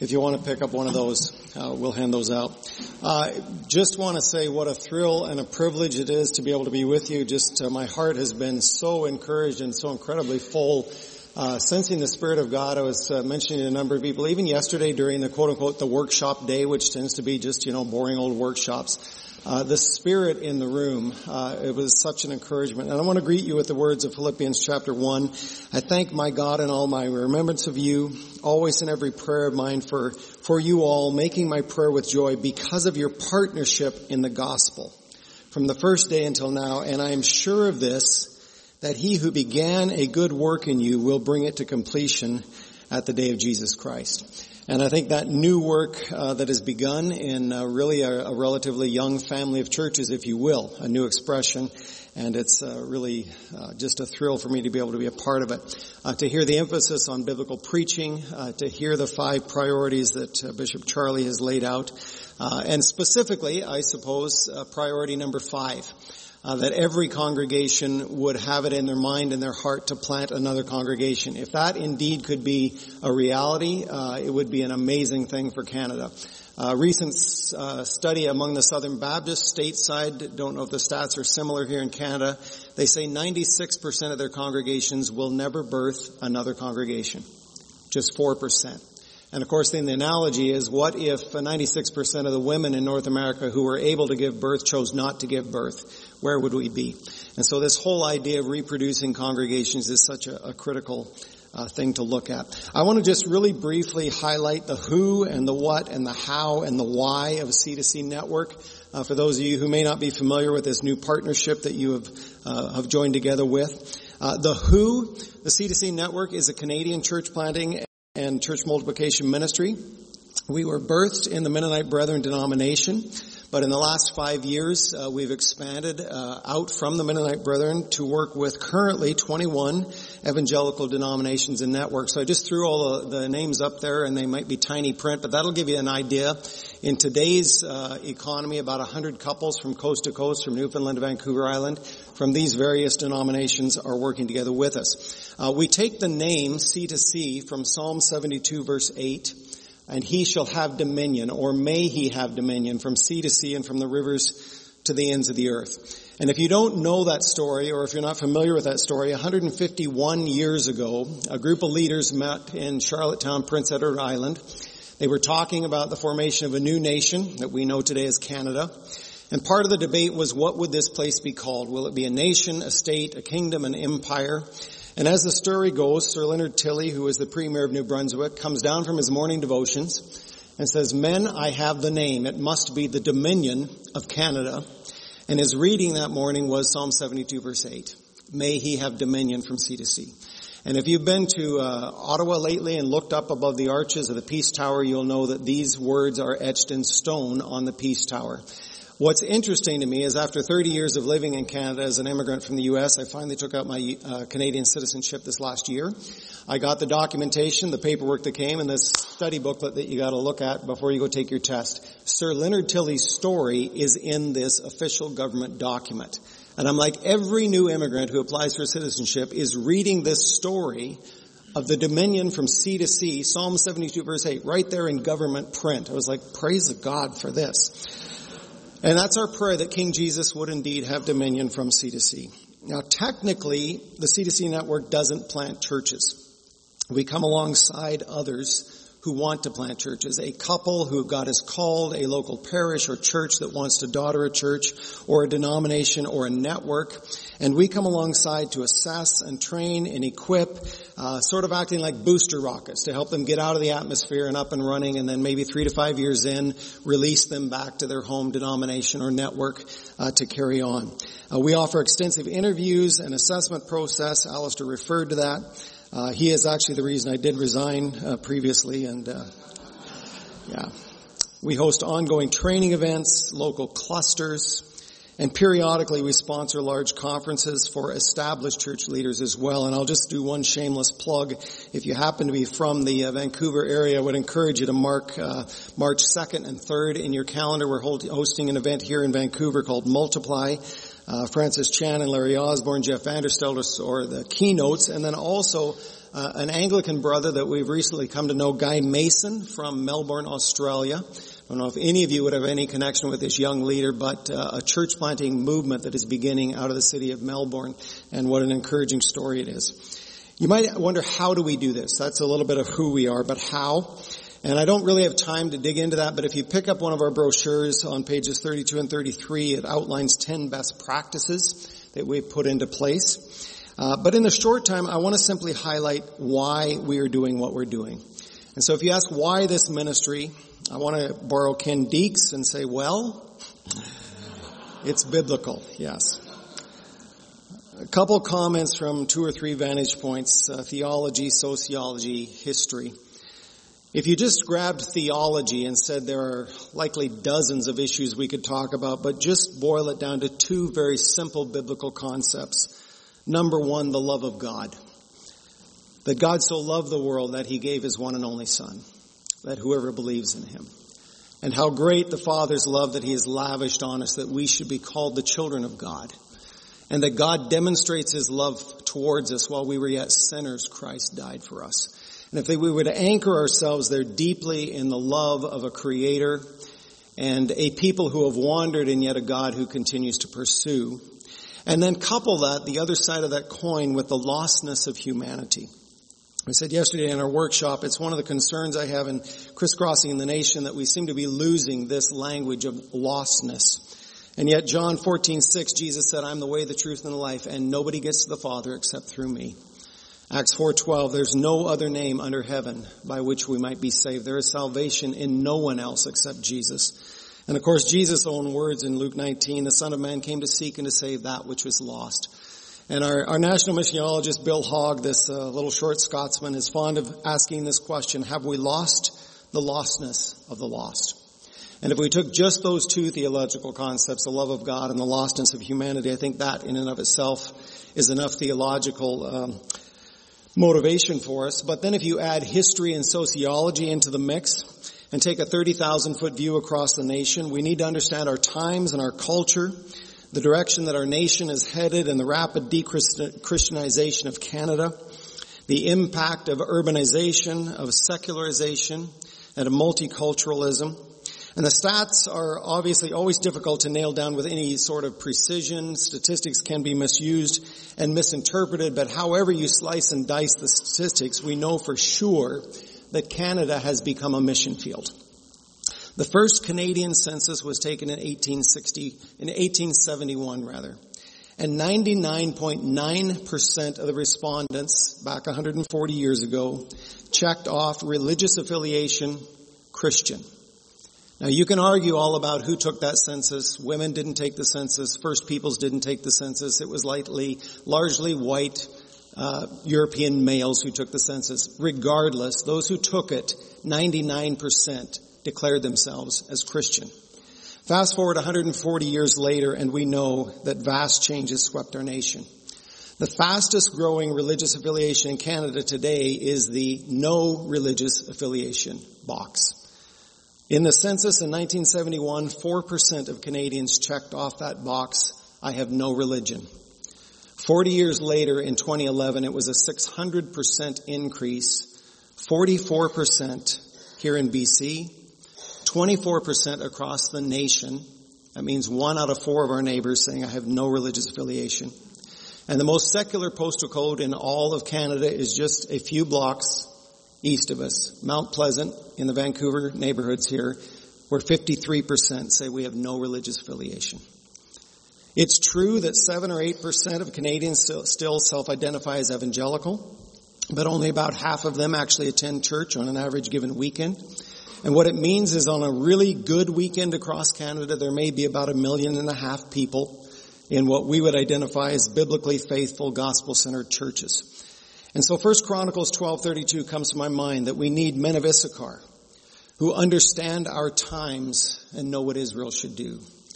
If you want to pick up one of those, we'll hand those out. Just want to say what a thrill and a privilege it is to be able to be with you. My heart has been so encouraged and so incredibly full, sensing the Spirit of God. I was mentioning to a number of people, even yesterday during the quote-unquote the workshop day, which tends to be just, boring old workshops. The Spirit in the room, it was such an encouragement. And I want to greet you with the words of Philippians chapter 1. I thank my God in all my remembrance of you, always in every prayer of mine for you all, making my prayer with joy because of your partnership in the gospel from the first day until now. And I am sure of this, that he who began a good work in you will bring it to completion at the day of Jesus Christ. And I think that new work that has begun in really a relatively young family of churches, if you will, a new expression, and it's really just a thrill for me to be able to be a part of it. To hear the emphasis on biblical preaching, to hear the 5 priorities that Bishop Charlie has laid out, and specifically, I suppose, priority number 5. That every congregation would have it in their mind and their heart to plant another congregation. If that indeed could be a reality, it would be an amazing thing for Canada. Recent study among the Southern Baptists stateside, don't know if the stats are similar here in Canada, they say 96% of their congregations will never birth another congregation. Just 4%. And of course, then the analogy is, what if 96% of the women in North America who were able to give birth chose not to give birth? Where would we be? And so this whole idea of reproducing congregations is such a critical thing to look at. I want to just really briefly highlight the who and the what and the how and the why of a C2C network. For those of you who may not be familiar with this new partnership that you have joined together with. The who, the C2C network, is a Canadian church planting and church multiplication ministry. We were birthed in the Mennonite Brethren denomination, but in the last 5 years, we've expanded out from the Mennonite Brethren to work with currently 21 evangelical denominations and networks. So I just threw all the names up there, and they might be tiny print, but that'll give you an idea. In today's economy, about 100 couples from coast to coast, from Newfoundland to Vancouver Island, from these various denominations are working together with us. We take the name C2C from Psalm 72 verse 8, and he shall have dominion, or may he have dominion, from sea to sea and from the rivers to the ends of the earth. And if you don't know that story, or if you're not familiar with that story, 151 years ago, a group of leaders met in Charlottetown, Prince Edward Island. They were talking about the formation of a new nation that we know today as Canada. And part of the debate was, what would this place be called? Will it be a nation, a state, a kingdom, an empire? And as the story goes, Sir Leonard Tilley, who is the Premier of New Brunswick, comes down from his morning devotions and says, "Men, I have the name. It must be the Dominion of Canada." And his reading that morning was Psalm 72 verse 8. May he have dominion from sea to sea. And if you've been to Ottawa lately and looked up above the arches of the Peace Tower, you'll know that these words are etched in stone on the Peace Tower. What's interesting to me is, after 30 years of living in Canada as an immigrant from the U.S., I finally took out my Canadian citizenship this last year. I got the documentation, the paperwork that came, and this study booklet that you got to look at before you go take your test. Sir Leonard Tilley's story is in this official government document. And I'm like, every new immigrant who applies for citizenship is reading this story of the dominion from sea to sea, Psalm 72 verse 8, right there in government print. I was like, praise God for this. And that's our prayer, that King Jesus would indeed have dominion from sea to sea. Now, technically, the C2C network doesn't plant churches. We come alongside others who want to plant churches. A couple who God has called, a local parish or church that wants to daughter a church, or a denomination or a network. And we come alongside to assess and train and equip, sort of acting like booster rockets to help them get out of the atmosphere and up and running, and then maybe 3 to 5 years in, release them back to their home denomination or network to carry on. We offer extensive interviews and assessment process. Alistair referred to that. He is actually the reason I did resign previously, and we host ongoing training events, local clusters, and periodically we sponsor large conferences for established church leaders as well. And I'll just do one shameless plug. If you happen to be from the Vancouver area, I would encourage you to mark March 2nd and 3rd in your calendar. We're hosting an event here in Vancouver called Multiply. Francis Chan and Larry Osborne, Jeff Vanderstelter are the keynotes, and then also an Anglican brother that we've recently come to know, Guy Mason from Melbourne, Australia. I don't know if any of you would have any connection with this young leader, but a church planting movement that is beginning out of the city of Melbourne, and what an encouraging story it is. You might wonder, how do we do this? That's a little bit of who we are, but how? And I don't really have time to dig into that, but if you pick up one of our brochures on pages 32 and 33, it outlines 10 best practices that we've put into place. But in the short time, I want to simply highlight why we are doing what we're doing. And so if you ask why this ministry, I want to borrow Ken Deeks and say, well, it's biblical, yes. A couple comments from 2 or 3 vantage points, theology, sociology, history. If you just grabbed theology and said there are likely dozens of issues we could talk about, but just boil it down to 2 very simple biblical concepts. Number 1, the love of God. That God so loved the world that he gave his one and only Son, that whoever believes in him. And how great the Father's love that he has lavished on us, that we should be called the children of God. And that God demonstrates his love towards us while we were yet sinners, Christ died for us. And if we would anchor ourselves there deeply in the love of a Creator and a people who have wandered and yet a God who continues to pursue, and then couple that, the other side of that coin, with the lostness of humanity. I said yesterday in our workshop, it's one of the concerns I have in crisscrossing the nation that we seem to be losing this language of lostness. And yet John 14:6, Jesus said, I'm the way, the truth, and the life, and nobody gets to the Father except through me. Acts 4:12, there's no other name under heaven by which we might be saved. There is salvation in no one else except Jesus. And of course, Jesus' own words in Luke 19, the Son of Man came to seek and to save that which was lost. And our national missiologist, Bill Hogg, this little short Scotsman, is fond of asking this question, have we lost the lostness of the lost? And if we took just those 2 theological concepts, the love of God and the lostness of humanity, I think that in and of itself is enough theological motivation for us. But then if you add history and sociology into the mix and take a 30,000-foot view across the nation, we need to understand our times and our culture, the direction that our nation is headed and the rapid de-Christianization of Canada, the impact of urbanization, of secularization, and of multiculturalism. And the stats are obviously always difficult to nail down with any sort of precision. Statistics can be misused and misinterpreted, but however you slice and dice the statistics, we know for sure that Canada has become a mission field. The first Canadian census was taken in 1871 rather. And 99.9% of the respondents back 140 years ago checked off religious affiliation Christian. Now you can argue all about who took that census. Women didn't take the census. First Peoples didn't take the census. It was largely white European males who took the census. Regardless, those who took it, 99% declared themselves as Christian. Fast forward 140 years later, and we know that vast changes swept our nation. The fastest growing religious affiliation in Canada today is the no religious affiliation box. In the census in 1971, 4% of Canadians checked off that box, I have no religion. 40 years later, in 2011, it was a 600% increase, 44% here in BC, 24% across the nation. That means 1 out of 4 of our neighbors saying, I have no religious affiliation. And the most secular postal code in all of Canada is just a few blocks east of us, Mount Pleasant in the Vancouver neighborhoods here, where 53% say we have no religious affiliation. It's true that 7 or 8% of Canadians still self-identify as evangelical, but only about half of them actually attend church on an average given weekend. And what it means is on a really good weekend across Canada, there may be about 1.5 million people in what we would identify as biblically faithful, gospel-centered churches. And so 1 Chronicles 12:32 comes to my mind that we need men of Issachar who understand our times and know what Israel should do.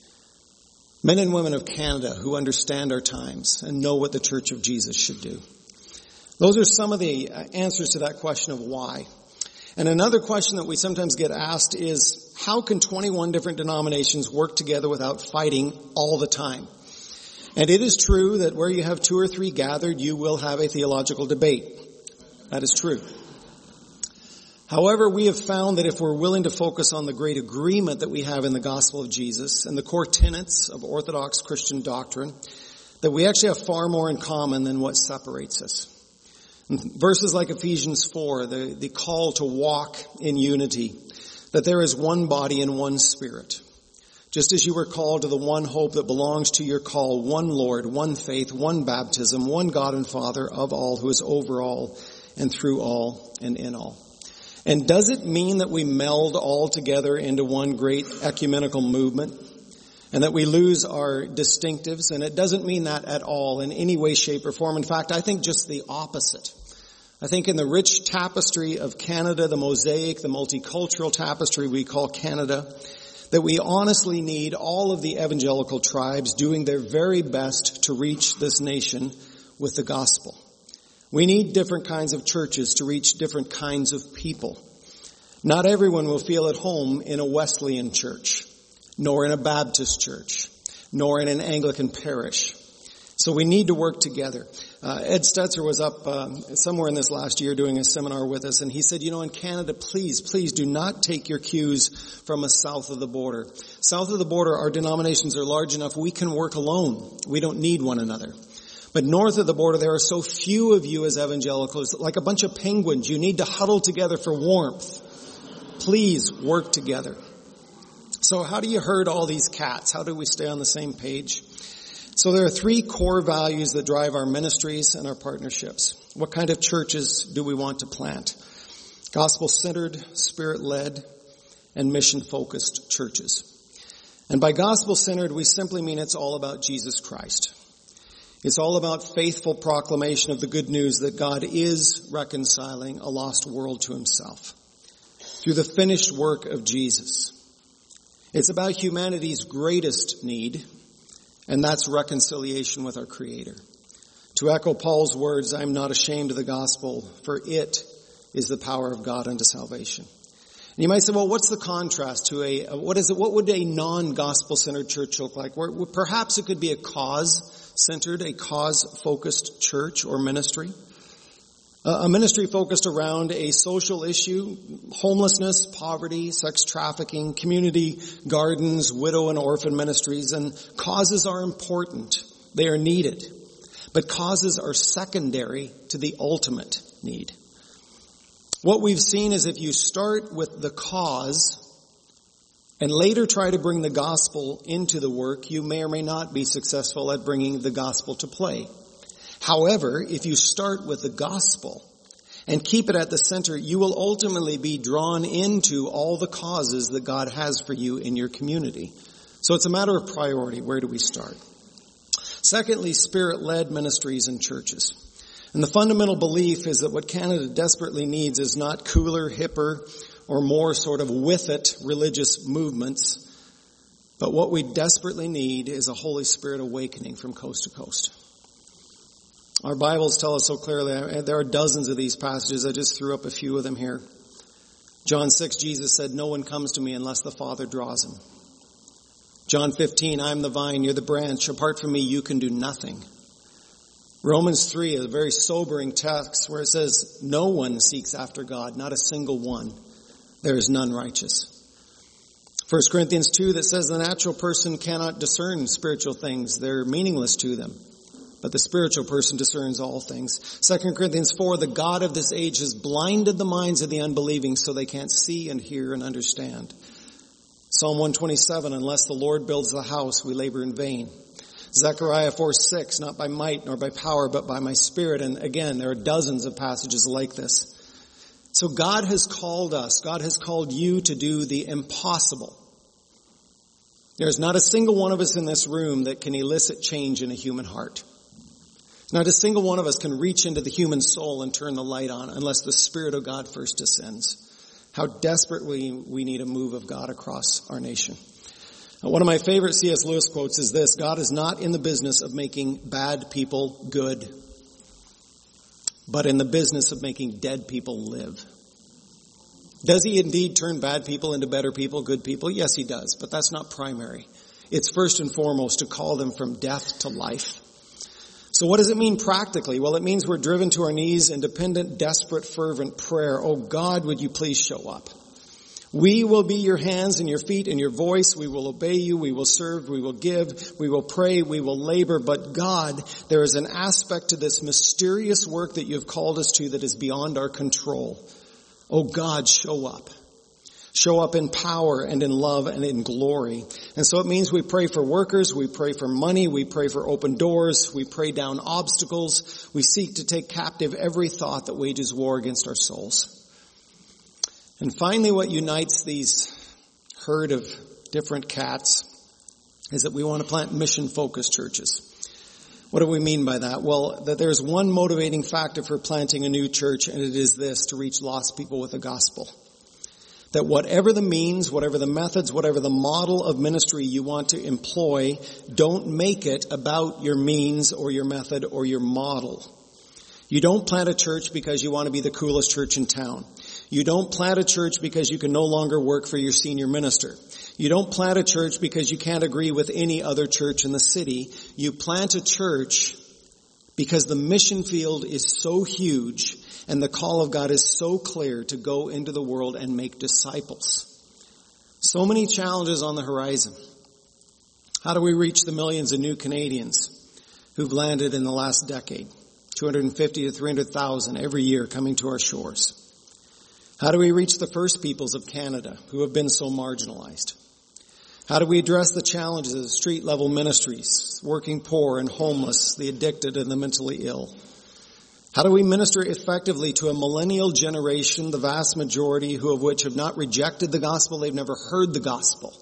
Men and women of Canada who understand our times and know what the Church of Jesus should do. Those are some of the answers to that question of why. And another question that we sometimes get asked is, how can 21 different denominations work together without fighting all the time? And it is true that where you have 2 or 3 gathered, you will have a theological debate. That is true. However, we have found that if we're willing to focus on the great agreement that we have in the gospel of Jesus and the core tenets of Orthodox Christian doctrine, that we actually have far more in common than what separates us. Verses like Ephesians 4, the call to walk in unity, that there is one body and one Spirit. Just as you were called to the one hope that belongs to your call, one Lord, one faith, one baptism, one God and Father of all, who is over all and through all and in all. And does it mean that we meld all together into one great ecumenical movement and that we lose our distinctives? And it doesn't mean that at all in any way, shape, or form. In fact, I think just the opposite. I think in the rich tapestry of Canada, the mosaic, the multicultural tapestry we call Canada, that we honestly need all of the evangelical tribes doing their very best to reach this nation with the gospel. We need different kinds of churches to reach different kinds of people. Not everyone will feel at home in a Wesleyan church, nor in a Baptist church, nor in an Anglican parish. So we need to work together. Ed Stetzer was up somewhere in this last year doing a seminar with us, and he said, in Canada, please do not take your cues from us south of the border. South of the border, our denominations are large enough we can work alone. We don't need one another. But north of the border, there are so few of you as evangelicals, like a bunch of penguins. You need to huddle together for warmth. Please work together. So how do you herd all these cats? How do we stay on the same page? So there are three core values that drive our ministries and our partnerships. What kind of churches do we want to plant? Gospel-centered, Spirit-led, and mission-focused churches. And by gospel-centered, we simply mean it's all about Jesus Christ. It's all about faithful proclamation of the good news that God is reconciling a lost world to himself through the finished work of Jesus. It's about humanity's greatest need, and that's reconciliation with our Creator. To echo Paul's words, I am not ashamed of the gospel, for it is the power of God unto salvation. And you might say, well, what's the contrast to what would a non-gospel-centered church look like? Where perhaps it could be a cause-centered, a cause-focused church or ministry. A ministry focused around a social issue, homelessness, poverty, sex trafficking, community gardens, widow and orphan ministries. And causes are important. They are needed. But causes are secondary to the ultimate need. What we've seen is if you start with the cause and later try to bring the gospel into the work, you may or may not be successful at bringing the gospel to play. However, if you start with the gospel and keep it at the center, you will ultimately be drawn into all the causes that God has for you in your community. So it's a matter of priority. Where do we start? Secondly, Spirit-led ministries and churches. And the fundamental belief is that what Canada desperately needs is not cooler, hipper, or more sort of with it religious movements, but what we desperately need is a Holy Spirit awakening from coast to coast. Our Bibles tell us so clearly, there are dozens of these passages, I just threw up a few of them here. John 6, Jesus said, no one comes to me unless the Father draws him. John 15, I am the vine, you're the branch. Apart from me, you can do nothing. Romans 3, a very sobering text where it says, no one seeks after God, not a single one. There is none righteous. 1 Corinthians 2 that says the natural person cannot discern spiritual things. They're meaningless to them. But the spiritual person discerns all things. 2 Corinthians 4, the God of this age has blinded the minds of the unbelieving so they can't see and hear and understand. Psalm 127, unless the Lord builds the house, we labor in vain. Zechariah 4:6, not by might nor by power, but by my Spirit. And again, there are dozens of passages like this. So God has called us, God has called you to do the impossible. There's not a single one of us in this room that can elicit change in a human heart. Not a single one of us can reach into the human soul and turn the light on unless the Spirit of God first descends. How desperately we need a move of God across our nation. One of my favorite C.S. Lewis quotes is this: God is not in the business of making bad people good, but in the business of making dead people live. Does he indeed turn bad people into better people, good people? Yes, he does, but that's not primary. It's first and foremost to call them from death to life. So what does it mean practically? Well, it means we're driven to our knees in dependent, desperate, fervent prayer. Oh God, would you please show up? We will be your hands and your feet and your voice. We will obey you. We will serve. We will give. We will pray. We will labor. But God, there is an aspect to this mysterious work that you have called us to that is beyond our control. Oh God, show up. Show up in power and in love and in glory. And so it means we pray for workers, we pray for money, we pray for open doors, we pray down obstacles, we seek to take captive every thought that wages war against our souls. And finally, what unites these herd of different cats is that we want to plant mission-focused churches. What do we mean by that? Well, that there's one motivating factor for planting a new church, and it is this: to reach lost people with the gospel. That whatever the means, whatever the methods, whatever the model of ministry you want to employ, don't make it about your means or your method or your model. You don't plant a church because you want to be the coolest church in town. You don't plant a church because you can no longer work for your senior minister. You don't plant a church because you can't agree with any other church in the city. You plant a church because the mission field is so huge and the call of God is so clear to go into the world and make disciples. So many challenges on the horizon. How do we reach the millions of new Canadians who've landed in the last decade? 250 to 300,000 every year coming to our shores. How do we reach the First Peoples of Canada who have been so marginalized? How do we address the challenges of street-level ministries, working poor and homeless, the addicted and the mentally ill? How do we minister effectively to a millennial generation, the vast majority of which have not rejected the gospel, they've never heard the gospel?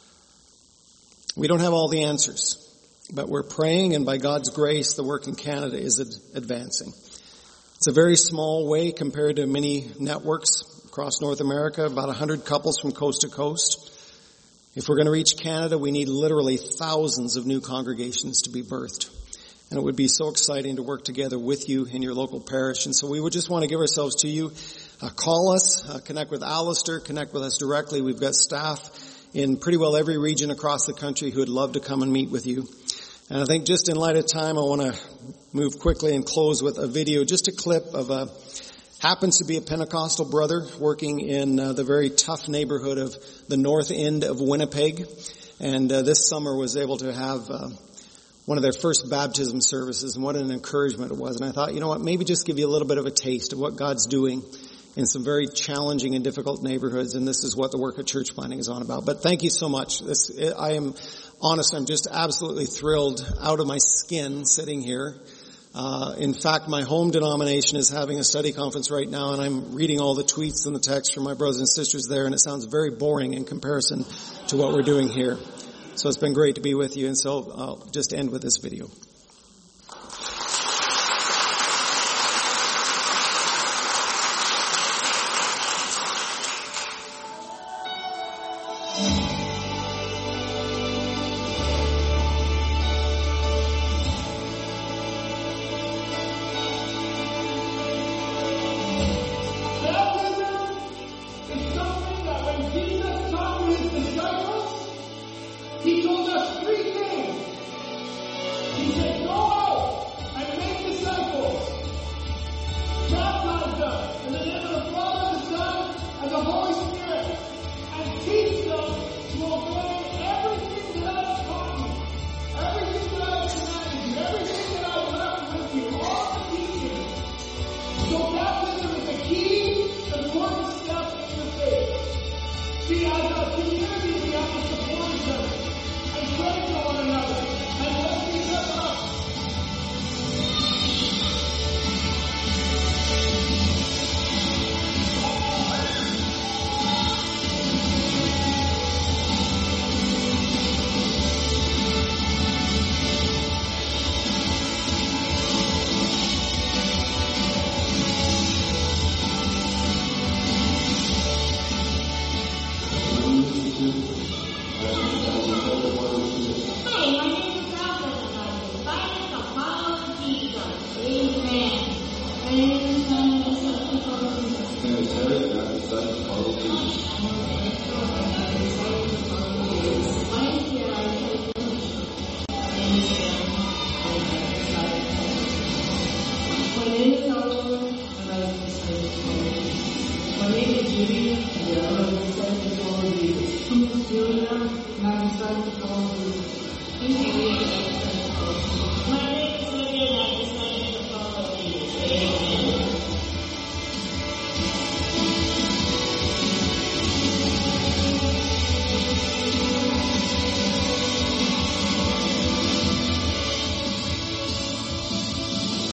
We don't have all the answers, but we're praying, and by God's grace, the work in Canada is advancing. It's a very small way compared to many networks across North America, about 100 couples from coast to coast. If we're going to reach Canada, we need literally thousands of new congregations to be birthed. And it would be so exciting to work together with you in your local parish. And so we would just want to give ourselves to you. Call us, connect with Alistair, connect with us directly. We've got staff in pretty well every region across the country who would love to come and meet with you. And I think just in light of time, I want to move quickly and close with a video, just a clip of happens to be a Pentecostal brother working in the very tough neighborhood of the north end of Winnipeg. And this summer was able to have one of their first baptism services, and what an encouragement it was. And I thought, you know what, maybe just give you a little bit of a taste of what God's doing in some very challenging and difficult neighborhoods, and this is what the work of church planting is on about. But thank you so much. I am honest, I'm just absolutely thrilled, out of my skin sitting here. In fact, my home denomination is having a study conference right now, and I'm reading all the tweets and the texts from my brothers and sisters there, and it sounds very boring in comparison to what we're doing here. So it's been great to be with you, and so I'll just end with this video. See, I got 2 years